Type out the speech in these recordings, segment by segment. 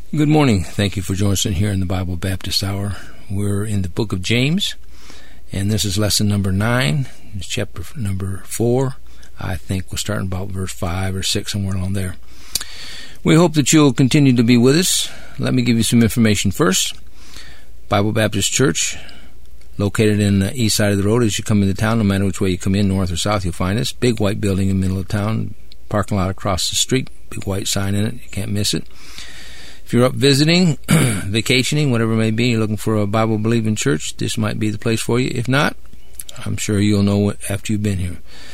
Good morning. Thank you for joining us here in the Bible Baptist Hour. We're in the book of James, and this is lesson number 9. It's chapter number 4. I think we're starting about verse 5 or 6, somewhere along there. We hope that you'll continue to be with us. Let me give you some information first. Bible Baptist Church, located in the east side of the road as you come into town. No matter which way you come in, north or south, you'll find us. Big white building in the middle of town, parking lot across the street, big white sign in it. You can't miss it. If you're up visiting, vacationing, whatever it may be, you're looking for a Bible-believing church, this might be the place for you. If not, I'm sure you'll know after you've been here.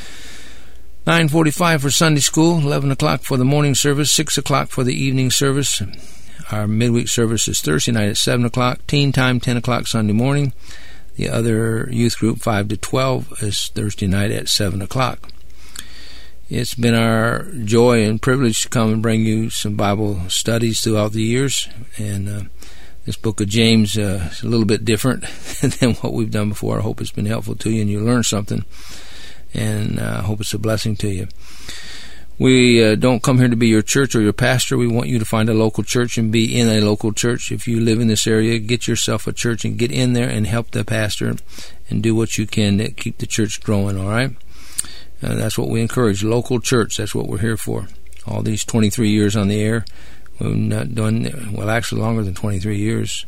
9:45 for Sunday school, 11 o'clock for the morning service, 6 o'clock for the evening service. Our midweek service is Thursday night at 7 o'clock, teen time 10 o'clock Sunday morning. The other youth group, 5 to 12, is Thursday night at 7 o'clock. It's been our joy and privilege to come and bring you some Bible studies throughout the years. And this book of James is a little bit different than what we've done before. I hope it's been helpful to you and you learned something. And I hope it's a blessing to you. We don't come here to be your church or your pastor. We want you to find a local church and be in a local church. If you live in this area, get yourself a church and get in there and help the pastor and do what you can to keep the church growing, all right? That's what we encourage, local church. That's what we're here for. All these 23 years on the air, we've not done, well, actually longer than 23 years.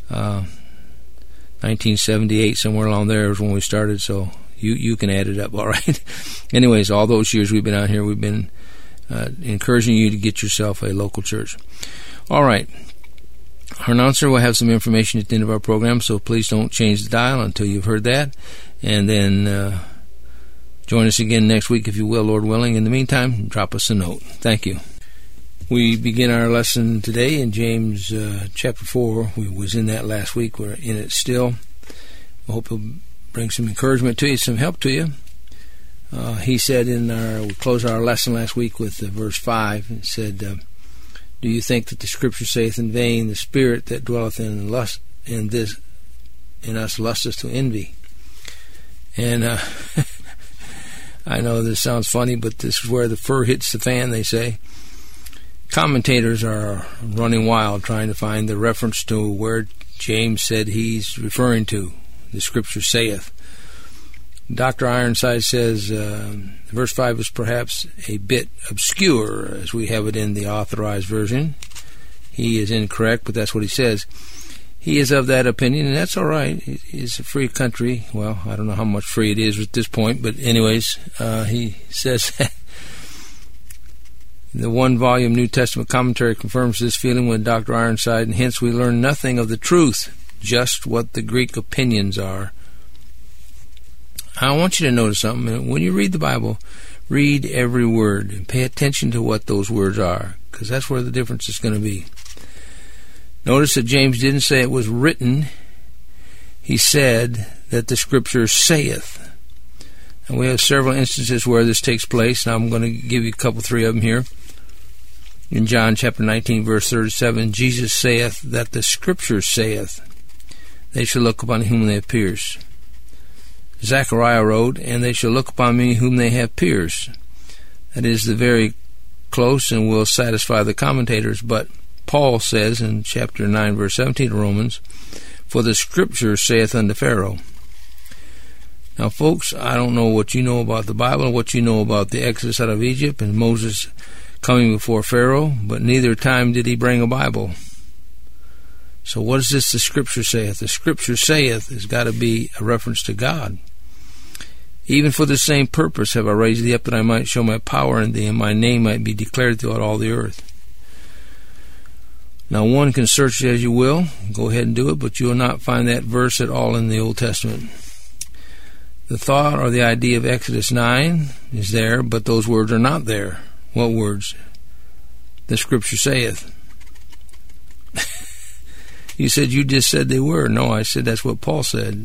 1978, somewhere along there is when we started, so you can add it up, all right? Anyways, all those years we've been out here, we've been encouraging you to get yourself a local church. All right. Our announcer will have some information at the end of our program, so please don't change the dial until you've heard that. And then join us again next week, if you will, Lord willing. In the meantime, drop us a note. Thank you. We begin our lesson today in James chapter 4. We was in that last week. We're in it still. I hope it'll bring some encouragement to you, some help to you. He said we closed our lesson last week with verse 5. It said, do you think that the Scripture saith in vain, the Spirit that dwelleth in us lusteth to envy? And I know this sounds funny, but this is where the fur hits the fan, they say. Commentators are running wild trying to find the reference to where James said he's referring to, the Scripture saith. Dr. Ironside says verse 5 is perhaps a bit obscure, as we have it in the Authorized Version. He is incorrect, but that's what he says. He is of that opinion, and that's all right. It's a free country. Well, I don't know how much free it is at this point, but anyways, he says that the one-volume New Testament commentary confirms this feeling with Dr. Ironside, and hence we learn nothing of the truth, just what the Greek opinions are. I want you to notice something. When you read the Bible, read every word and pay attention to what those words are, because that's where the difference is going to be. Notice that James didn't say it was written. He said that the Scripture saith. And we have several instances where this takes place, and I'm going to give you three of them here. In John chapter 19, verse 37, Jesus saith that the Scripture saith, they shall look upon whom they have pierced. Zechariah wrote, and they shall look upon me whom they have pierced. That is the very close and will satisfy the commentators, but Paul says in chapter 9, verse 17 of Romans, for the Scripture saith unto Pharaoh. Now, folks, I don't know what you know about the Bible and what you know about the Exodus out of Egypt and Moses coming before Pharaoh, but neither time did he bring a Bible. So what is this the Scripture saith? The Scripture saith has got to be a reference to God. Even for the same purpose have I raised thee up, that I might show my power in thee, and my name might be declared throughout all the earth. Now, one can search it as you will. Go ahead and do it, but you will not find that verse at all in the Old Testament. The thought or the idea of Exodus 9 is there, but those words are not there. What words? The Scripture saith. You said you just said they were. No, I said that's what Paul said.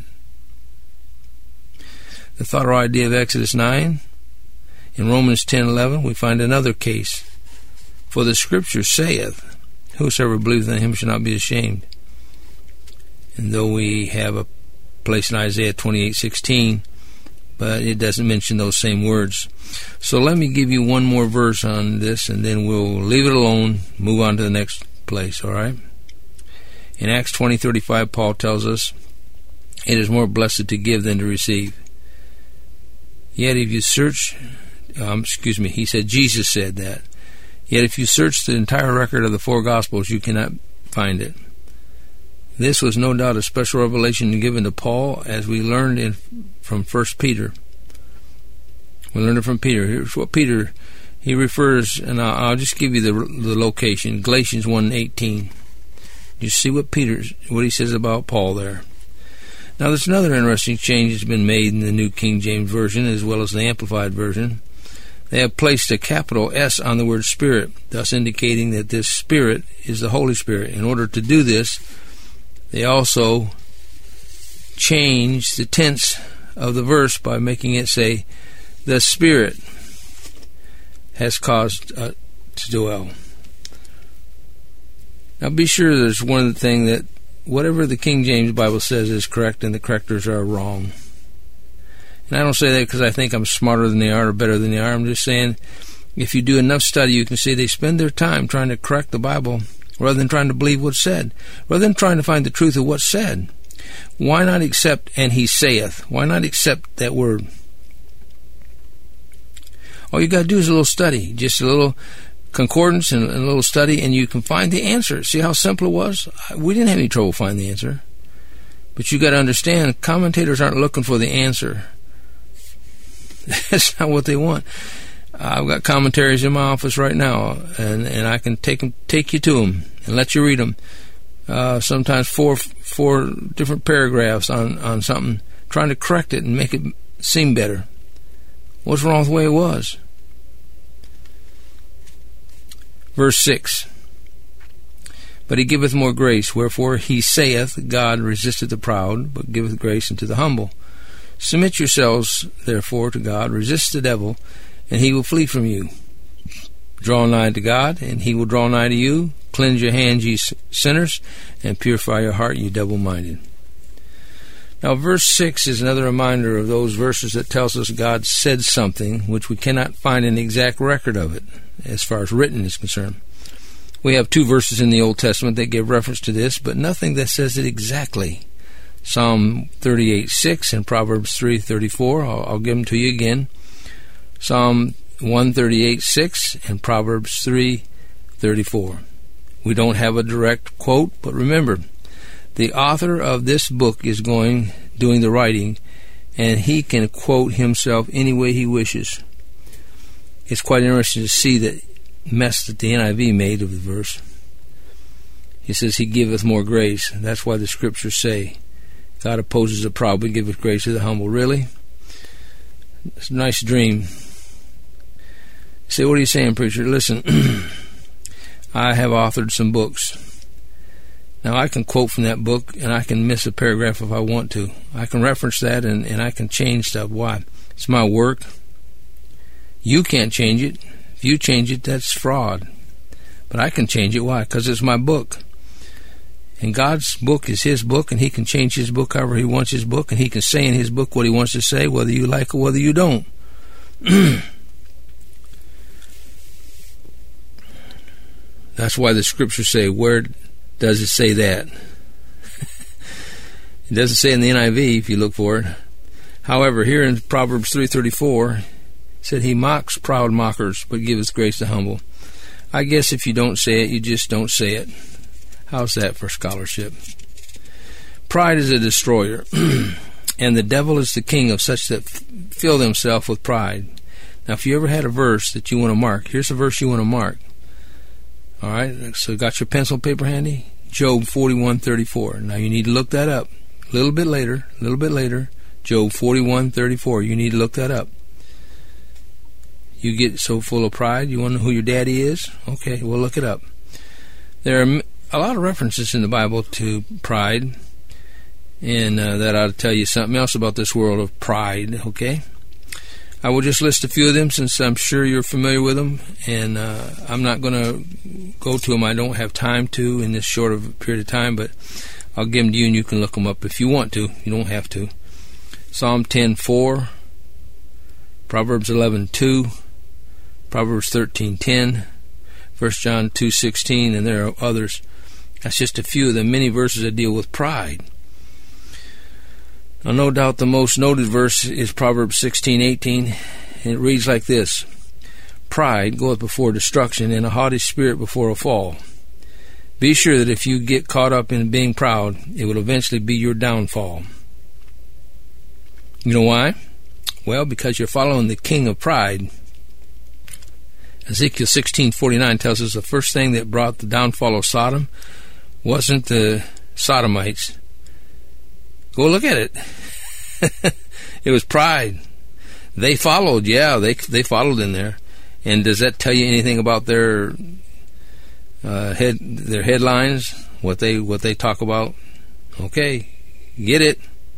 The thought or idea of Exodus 9. In Romans 10:11, we find another case. For the Scripture saith, whosoever believeth in him shall not be ashamed. And though we have a place in Isaiah 28:16, but it doesn't mention those same words. So let me give you one more verse on this, and then we'll leave it alone, move on to the next place, all right? In Acts 20:35, Paul tells us, it is more blessed to give than to receive. Yet if you search, he said, Jesus said that. Yet if you search the entire record of the four Gospels, you cannot find it. This was no doubt a special revelation given to Paul, as we learned from 1 Peter. We learned it from Peter. Here's what Peter, he refers, and I'll just give you the location, Galatians 1:18. You see what he says about Paul there. Now there's another interesting change that's been made in the New King James Version as well as the Amplified Version. They have placed a capital S on the word Spirit, thus indicating that this Spirit is the Holy Spirit. In order to do this, they also change the tense of the verse by making it say, the Spirit has caused to dwell. Now be sure there's one thing, that whatever the King James Bible says is correct and the correctors are wrong. And I don't say that because I think I'm smarter than they are or better than they are. I'm just saying, if you do enough study, you can see they spend their time trying to correct the Bible rather than trying to believe what's said, rather than trying to find the truth of what's said. Why not accept, and he saith? Why not accept that word? All you got to do is a little study, just a little concordance and a little study, and you can find the answer. See how simple it was? We didn't have any trouble finding the answer. But you got to understand, commentators aren't looking for the answer. That's not what they want. I've got commentaries in my office right now, and I can take you to them and let you read them. Sometimes four different paragraphs on something, trying to correct it and make it seem better. What's wrong with the way it was? Verse 6. But he giveth more grace, wherefore he saith, God resisteth the proud, but giveth grace unto the humble. Submit yourselves, therefore, to God, resist the devil, and he will flee from you. Draw nigh to God, and he will draw nigh to you. Cleanse your hands, ye sinners, and purify your heart, ye double-minded. Now, verse 6 is another reminder of those verses that tells us God said something which we cannot find an exact record of it, as far as written is concerned. We have two verses in the Old Testament that give reference to this, but nothing that says it exactly. Psalm 38:6 and Proverbs 3:34. I'll give them to you again. Psalm 138:6 and Proverbs 3:34. We don't have a direct quote, but remember, the author of this book is doing the writing, and he can quote himself any way he wishes. It's quite interesting to see the mess that the NIV made of the verse. He says, he giveth more grace. That's why the scriptures say, God opposes the proud, but giveth grace to the humble. Really? It's a nice dream. You say, what are you saying, preacher? Listen, I have authored some books. Now, I can quote from that book, and I can miss a paragraph if I want to. I can reference that, and I can change stuff. Why? It's my work. You can't change it. If you change it, that's fraud. But I can change it. Why? Because it's my book. And God's book is his book, and he can change his book however he wants his book, and he can say in his book what he wants to say, whether you like or whether you don't. That's why the scriptures say, where does it say that? It doesn't say in the NIV if you look for it. However, here in Proverbs 3:34, it said, he mocks proud mockers, but giveth grace to humble. I guess if you don't say it, you just don't say it. How's that for scholarship? Pride is a destroyer, and the devil is the king of such that fill themselves with pride. Now, if you ever had a verse that you want to mark, here's a verse you want to mark. All right, so got your pencil and paper handy? Job 41:34. Now, you need to look that up. A little bit later. Job 41:34. You need to look that up. You get so full of pride, you want to know who your daddy is? Okay, we'll look it up. There are a lot of references in the Bible to pride, and that ought to tell you something else about this world of pride, okay? I will just list a few of them since I'm sure you're familiar with them, and I'm not going to go to them. I don't have time to in this short of a period of time, but I'll give them to you and you can look them up if you want to. You don't have to. Psalm 10:4, Proverbs 11:2, Proverbs 13:10, 1 John 2:16, and there are others. That's just a few of the many verses that deal with pride. Now, no doubt the most noted verse is Proverbs 16:18, and it reads like this: Pride goeth before destruction, and a haughty spirit before a fall. Be sure that if you get caught up in being proud, it will eventually be your downfall. You know why? Well, because you're following the king of pride. Ezekiel 16:49 tells us the first thing that brought the downfall of Sodom wasn't the Sodomites. Go look at it. It was pride. They followed, they followed in there. And does that tell you anything about their headlines? What they talk about? Okay, get it.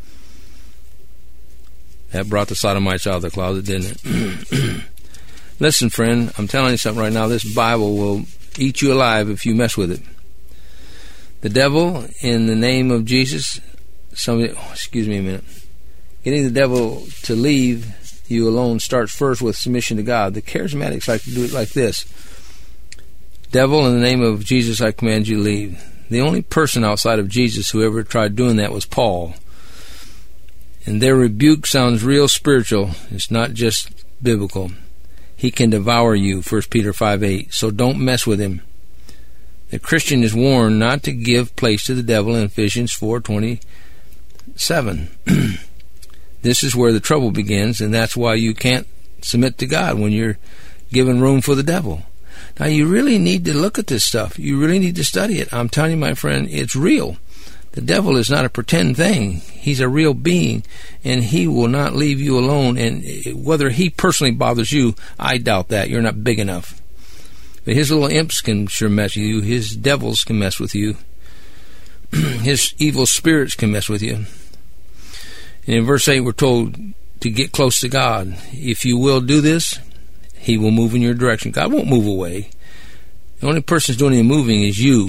That brought the Sodomites out of the closet, didn't it? Listen, friend, I'm telling you something right now. This Bible will eat you alive if you mess with it. The devil, in the name of Jesus, excuse me a minute. Getting the devil to leave you alone starts first with submission to God. The charismatics like to do it like this: Devil, in the name of Jesus, I command you to leave. The only person outside of Jesus who ever tried doing that was Paul. And their rebuke sounds real spiritual. It's not just biblical. He can devour you, 1 Peter 5:8. So don't mess with him. The Christian is warned not to give place to the devil in Ephesians 4:27. This is where the trouble begins, and that's why you can't submit to God when you're giving room for the devil. Now, you really need to look at this stuff. You really need to study it. I'm telling you, my friend, it's real. The devil is not a pretend thing. He's a real being, and he will not leave you alone. And whether he personally bothers you, I doubt that. You're not big enough. But his little imps can sure mess with you. His devils can mess with you. His evil spirits can mess with you. And in verse 8, we're told to get close to God. If you will do this, he will move in your direction. God won't move away. The only person who's doing any moving is you.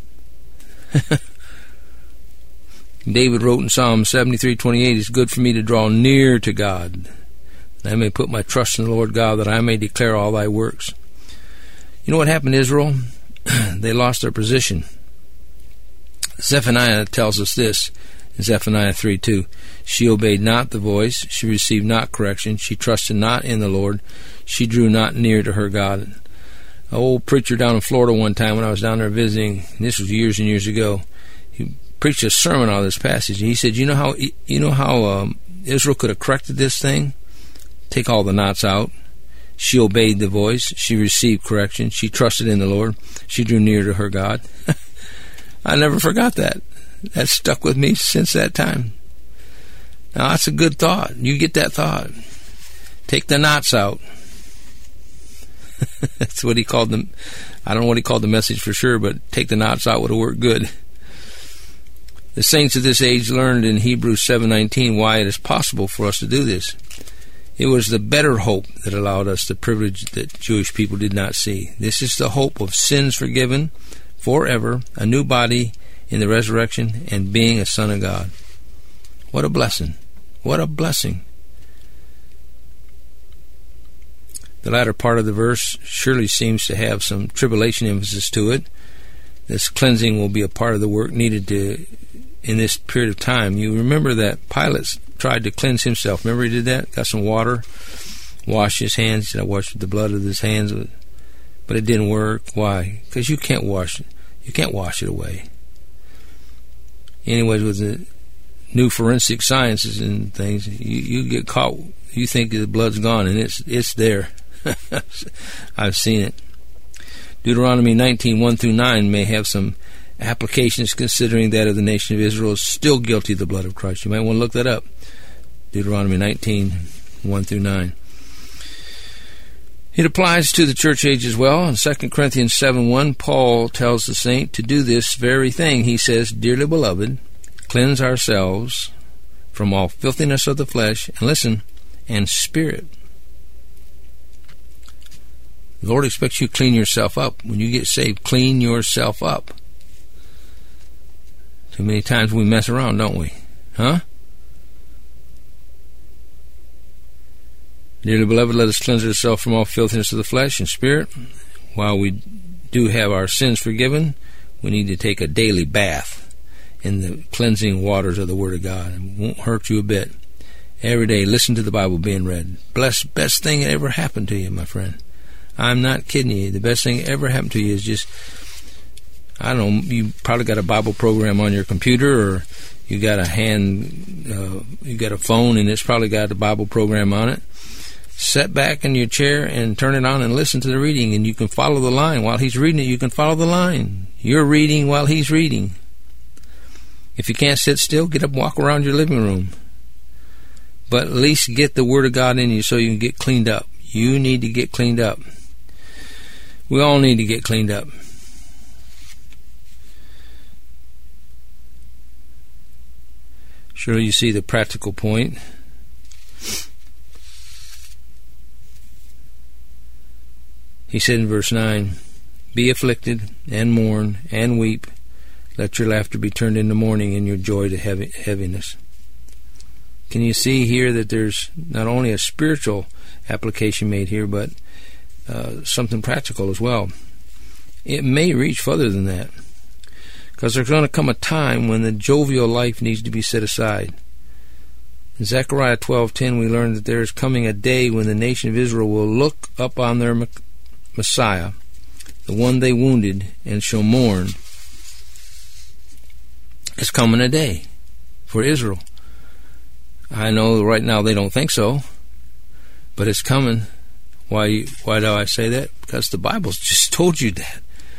David wrote in Psalm 73:28, "It's good for me to draw near to God, that I may put my trust in the Lord God, that I may declare all thy works." You know what happened to Israel? They lost their position. Zephaniah tells us this in Zephaniah 3:2. She obeyed not the voice, she received not correction, she trusted not in the Lord, she drew not near to her God. An old preacher down in Florida one time when I was down there visiting, and this was years and years ago, he preached a sermon out of this passage. He said, you know how Israel could have corrected this thing? Take all the knots out. She obeyed the voice, she received correction, she trusted in the Lord, she drew near to her God. I never forgot that. That stuck with me since that time. Now, that's a good thought. You get that thought. Take the knots out. That's what he called them. I don't know what he called the message for sure, but take the knots out would have worked good. The saints of this age learned in Hebrews 7:19 why it is possible for us to do this. It was the better hope that allowed us the privilege that Jewish people did not see. This is the hope of sins forgiven forever, a new body in the resurrection, and being a son of God. What a blessing. What a blessing. The latter part of the verse surely seems to have some tribulation emphasis to it. This cleansing will be a part of the work needed in this period of time. You remember that Pilate tried to cleanse himself. Remember he did that? Got some water, washed his hands. He said, I washed with the blood of his hands. But it didn't work. Why? Because you can't wash it. You can't wash it away. Anyways, with the new forensic sciences and things, you get caught, you think the blood's gone, and it's there. I've seen it. Deuteronomy 19:1-9 may have some applications, considering that of the nation of Israel is still guilty of the blood of Christ. You might want to look that up. Deuteronomy 19:1-9. It applies to the church age as well. In 2 Corinthians 7:1, Paul tells the saint to do this very thing. He says, Dearly beloved, cleanse ourselves from all filthiness of the flesh, and listen, and spirit. The Lord expects you to clean yourself up. When you get saved, clean yourself up. Too many times we mess around, don't we? Huh? Dearly beloved, let us cleanse ourselves from all filthiness of the flesh and spirit, while we do have our sins forgiven, we need to take a daily bath in the cleansing waters of the Word of God. It won't hurt you a bit. Every day, listen to the Bible being read. Best thing that ever happened to you, my friend. I'm not kidding you. The best thing that ever happened to you is just, I don't know, you probably got a Bible program on your computer, or you got you got a phone and it's probably got a Bible program on it. Sit back in your chair and turn it on and listen to the reading, and you can follow the line. While he's reading it, you can follow the line. You're reading while he's reading. If you can't sit still, get up and walk around your living room. But at least get the Word of God in you so you can get cleaned up. You need to get cleaned up. We all need to get cleaned up. Sure, you see the practical point. He said in verse 9, "Be afflicted, and mourn, and weep. Let your laughter be turned into mourning, and your joy to heaviness." Can you see here that there's not only a spiritual application made here, but something practical as well? It may reach further than that, because there's going to come a time when the jovial life needs to be set aside. In Zechariah 12:10, we learn that there is coming a day when the nation of Israel will look up on their Messiah, the one they wounded, and shall mourn. It's coming a day for Israel. I know right now they don't think so, but it's coming. Why do I say that? Because the Bible's just told you that.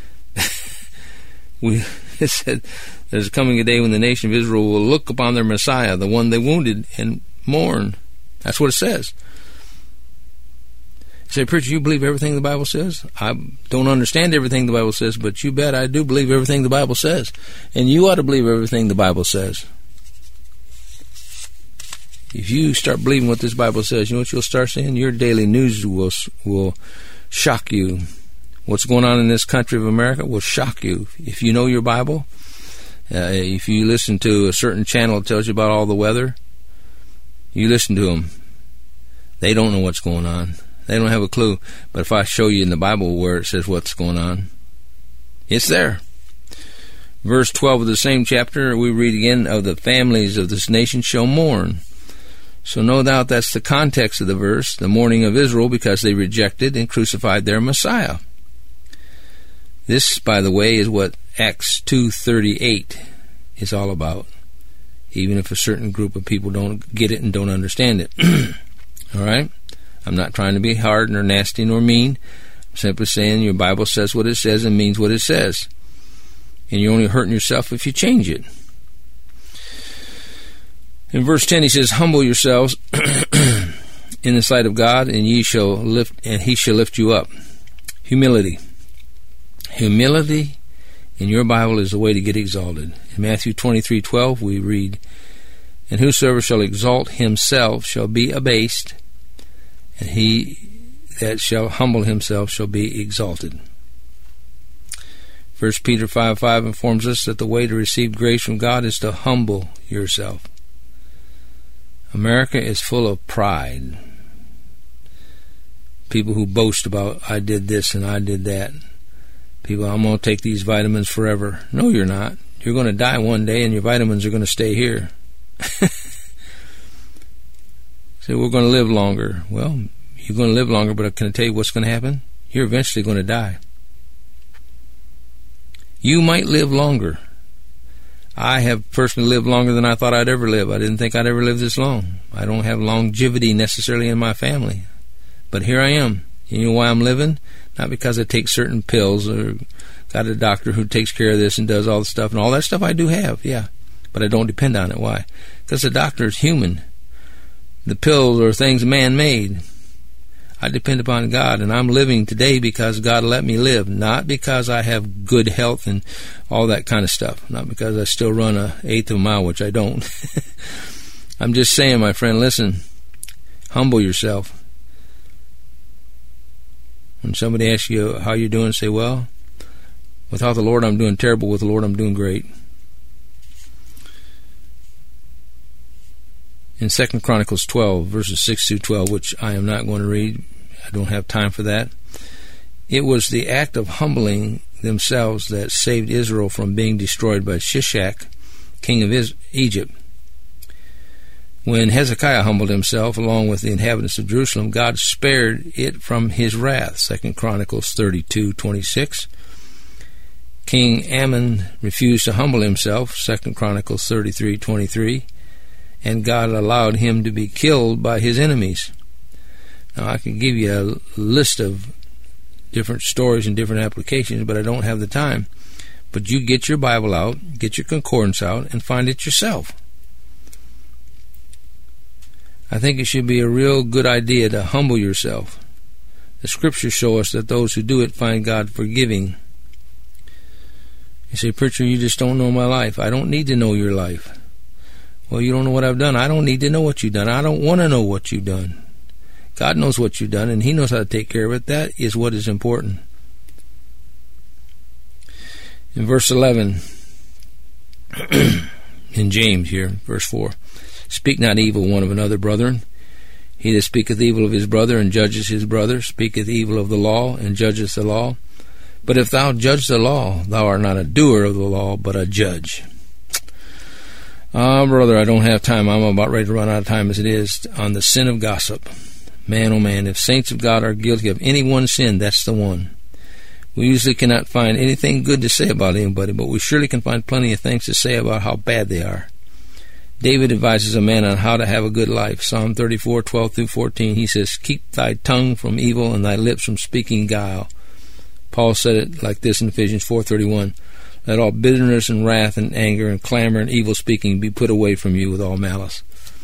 It said there's coming a day when the nation of Israel will look upon their Messiah, the one they wounded, and mourn. That's what it says. You say, "Preacher, you believe everything the Bible says?" I don't understand everything the Bible says, but you bet I do believe everything the Bible says. And you ought to believe everything the Bible says. If you start believing what this Bible says, you know what you'll start seeing? Your daily news will shock you. What's going on in this country of America will shock you. If you know your Bible, if you listen to a certain channel that tells you about all the weather, you listen to them. They don't know what's going on. They don't have a clue. But if I show you in the Bible where it says what's going on, it's there. Verse 12 of the same chapter, we read again, "Of the families of this nation shall mourn." So no doubt that's the context of the verse, the mourning of Israel, because they rejected and crucified their Messiah. This, by the way, is what Acts 2:38 is all about, even if a certain group of people don't get it and don't understand it. All right? I'm not trying to be hard nor nasty nor mean. I'm simply saying your Bible says what it says and means what it says. And you're only hurting yourself if you change it. In verse 10 he says, "Humble yourselves in the sight of God, and he shall lift you up." Humility. Humility in your Bible is the way to get exalted. In Matthew 23:12 we read, "And whosoever shall exalt himself shall be abased, and he that shall humble himself shall be exalted." 1 Peter 5:5 informs us that the way to receive grace from God is to humble yourself. America is full of pride. People who boast about, "I did this and I did that." People, "I'm going to take these vitamins forever." No, you're not. You're going to die one day and your vitamins are going to stay here. Say, "We're going to live longer." Well, you're going to live longer, but can I tell you what's going to happen? You're eventually going to die. You might live longer. I have personally lived longer than I thought I'd ever live. I didn't think I'd ever live this long. I don't have longevity necessarily in my family. But here I am. You know why I'm living? Not because I take certain pills or got a doctor who takes care of this and does all the stuff. And all that stuff I do have, yeah. But I don't depend on it. Why? Because the doctor is human. The pills are things man-made. I depend upon God, and I'm living today because God let me live, not because I have good health and all that kind of stuff, not because I still run an eighth of a mile, which I don't. I'm just saying, my friend, listen, humble yourself. When somebody asks you how you're doing, say, "Well, without the Lord, I'm doing terrible. With the Lord, I'm doing great." In 2 Chronicles 12, verses 6 through 12, which I am not going to read, I don't have time for that, it was the act of humbling themselves that saved Israel from being destroyed by Shishak, king of Egypt. When Hezekiah humbled himself along with the inhabitants of Jerusalem, God spared it from his wrath. 2 Chronicles 32:26. King Ammon refused to humble himself. 2 Chronicles 33:23. And God allowed him to be killed by his enemies. Now, I could give you a list of different stories and different applications, but I don't have the time. But you get your Bible out, get your concordance out, and find it yourself. I think it should be a real good idea to humble yourself. The Scriptures show us that those who do it find God forgiving. You say, "Preacher, you just don't know my life." I don't need to know your life. Well, you don't know what I've done. I don't need to know what you've done. I don't want to know what you've done. God knows what you've done, and He knows how to take care of it. That is what is important. In verse 11, in James here, verse 4, "Speak not evil one of another, brethren. He that speaketh evil of his brother and judges his brother speaketh evil of the law and judgeth the law. But if thou judge the law, thou art not a doer of the law, but a judge." Brother, I don't have time. I'm about ready to run out of time as it is on the sin of gossip. Man, oh man, if saints of God are guilty of any one sin, that's the one. We usually cannot find anything good to say about anybody, but we surely can find plenty of things to say about how bad they are. David advises a man on how to have a good life. Psalm 34:12-14, he says, "Keep thy tongue from evil and thy lips from speaking guile." Paul said it like this in Ephesians 4:31, "Let all bitterness and wrath and anger and clamor and evil speaking be put away from you with all malice."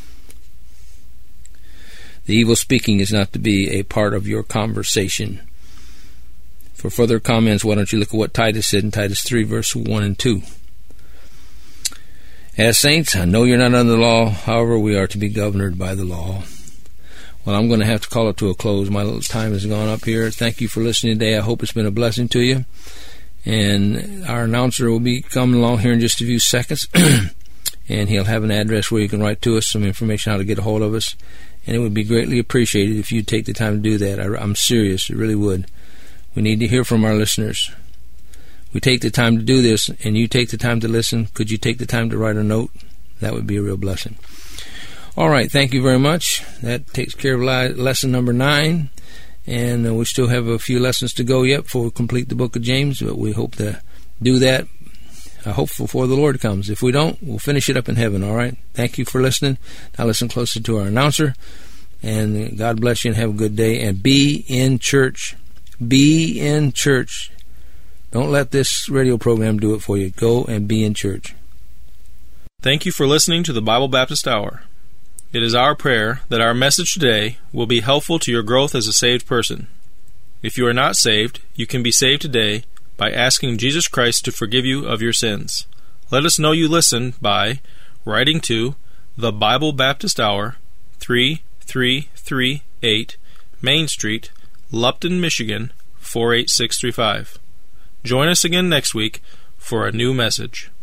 The evil speaking is not to be a part of your conversation. For further comments, why don't you look at what Titus said in Titus 3, verse 1 and 2. As saints, I know you're not under the law. However, we are to be governed by the law. Well, I'm going to have to call it to a close. My time has gone up here. Thank you for listening today. I hope it's been a blessing to you. And our announcer will be coming along here in just a few seconds. And he'll have an address where you can write to us, some information how to get a hold of us. And it would be greatly appreciated if you'd take the time to do that. I'm serious. It really would. We need to hear from our listeners. We take the time to do this, and you take the time to listen. Could you take the time to write a note? That would be a real blessing. All right, thank you very much. That takes care of lesson number 9. And we still have a few lessons to go yet before we complete the book of James, but we hope to do that, I hope, before the Lord comes. If we don't, we'll finish it up in heaven, all right? Thank you for listening. Now listen closer to our announcer, and God bless you and have a good day, and be in church. Be in church. Don't let this radio program do it for you. Go and be in church. Thank you for listening to the Bible Baptist Hour. It is our prayer that our message today will be helpful to your growth as a saved person. If you are not saved, you can be saved today by asking Jesus Christ to forgive you of your sins. Let us know you listened by writing to the Bible Baptist Hour, 3338 Main Street, Lupton, Michigan, 48635. Join us again next week for a new message.